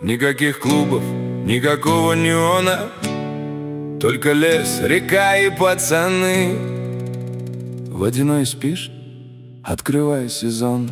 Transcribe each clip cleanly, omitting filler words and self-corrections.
Никаких клубов, никакого неона, только лес, река и пацаны. Водяной спишь? Открывай сезон.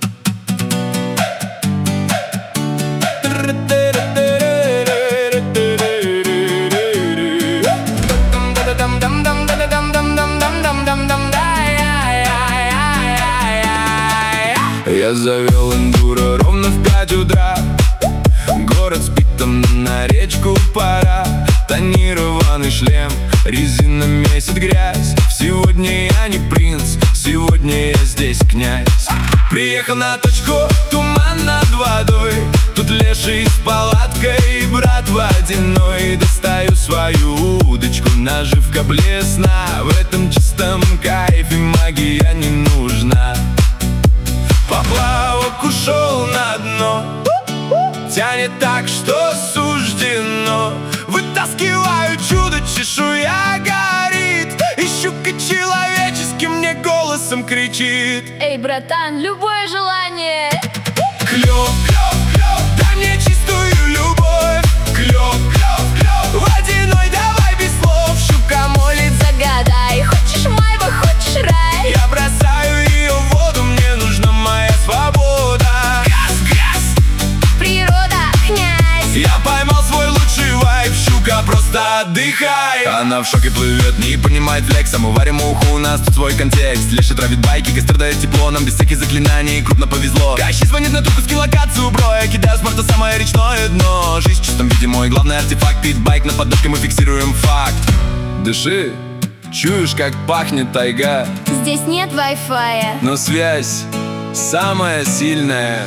Я завел эндуро ровно в 5 утра. Город спит, там на речку пора. Тонированный шлем, резина месит грязь. Сегодня я не принц, сегодня я здесь князь. Приехал на точку, туман над водой. Тут леший с палаткой, брат водяной. Достаю свою удочку, наживка блесна. В этом чистом кайфе магия не нужна. Поплавок ушел на дно, тянет так, что суждено. Вытаскиваю чудо, чешуя горит, и щука человеческим мне голосом кричит: эй, братан, любое желание. Клёв, клёв, клёв, дай мне чистую любовь. Клёв, клёв, клёв, водяной давай без слов. Щука молит, загадай, хочешь майба, хочешь рай. Я бросаю ее в воду, мне нужна моя свобода. Газ, газ, Природа, князь. я поймал свой лучший вайб, щука, просто отдыхай. Она в шоке плывет, не понимает флексом. Уварим уху, у нас тут свой контекст. Леша травит байки, костер дает тепло. Нам без всяких заклинаний, крупно повезло. Кащи звонит на трубку, скиллокацию, бро. Я кидаю с борта самое речное дно. Жизнь в чистом виде, мой главный артефакт. Питбайк на поддатке, мы фиксируем факт. Дыши, чуешь, как пахнет тайга. Здесь нет вай-фая, но связь самая сильная.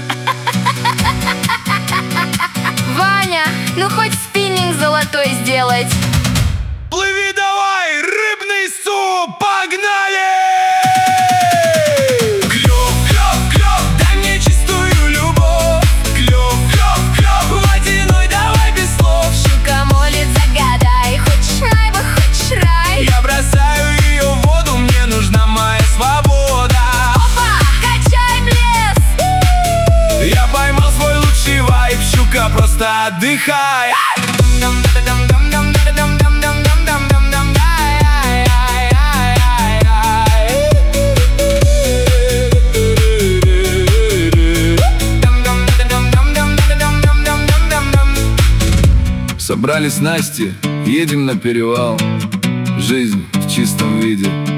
Ваня, ну хоть спиннинг золотой сделать. Плыви давай, рыбный суп, погнали! Клёв, клёв, клёв, дай мне чистую любовь. Клёв, клёв, клёв, водяной давай без слов. Щука молит, загадай, хочешь майба, хочешь рай. Я бросаю ее в воду, мне нужна моя свобода. Опа, качай лес. Я поймал свой лучший вайб, щука, просто отдыхай. Собрались снасти, едем на перевал. Жизнь в чистом виде.